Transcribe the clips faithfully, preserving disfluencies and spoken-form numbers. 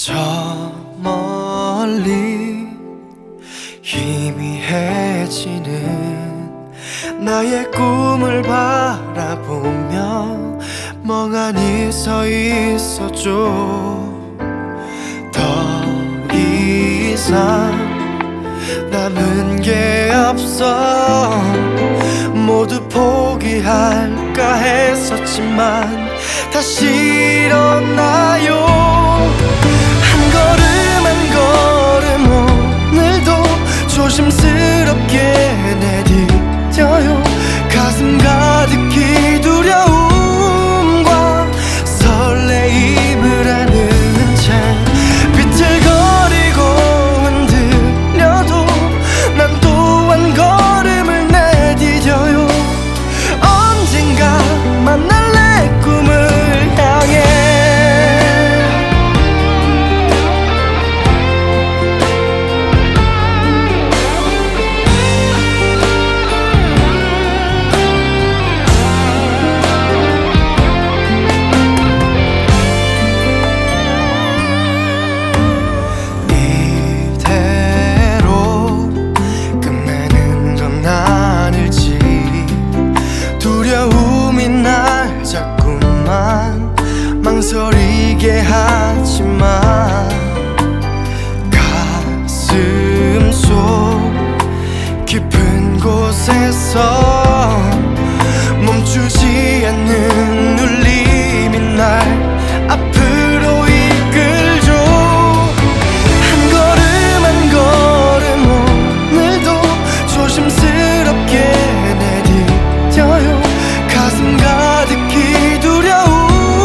저 멀리 희미해지는 나의 꿈을 바라보며 멍하니 서 있어줘. 더 이상 남은 게 없어. 모두 포기할까 했었지만 다시 일어나요. 한 걸음 한 걸음 오늘도 조심스럽게 내디뎌요. 가슴 가득히 두려움과 설레임을 안은 채 비틀거리고 흔들려도 난 또 한 걸음을 내디뎌요. 언젠가 만날 내 꿈을 향해. 망설이게 하지만 가슴 속 깊은 곳에서 멈추지 않는 울림이 날 앞으로 이끌죠. 한 걸음 한 걸음 오늘도 조심스럽게 내디뎌요. 가슴 가득히 두려움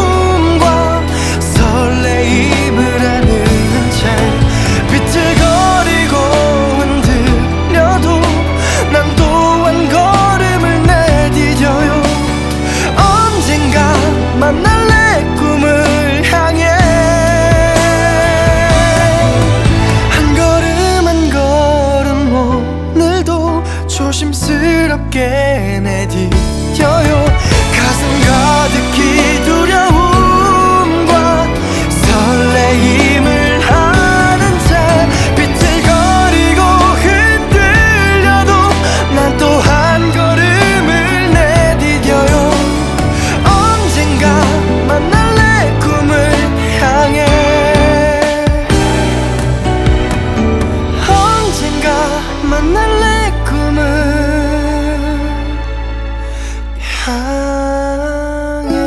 비틀거리고 흔들려도 난 또 한 걸음을 내디뎌요. 언젠가 만날 내 꿈을 향해. 한 걸음 한 걸음 오늘도 조심스럽게 내디뎌요. 가슴 가득히 두려움과 설레임을 만날 내 꿈을 향해.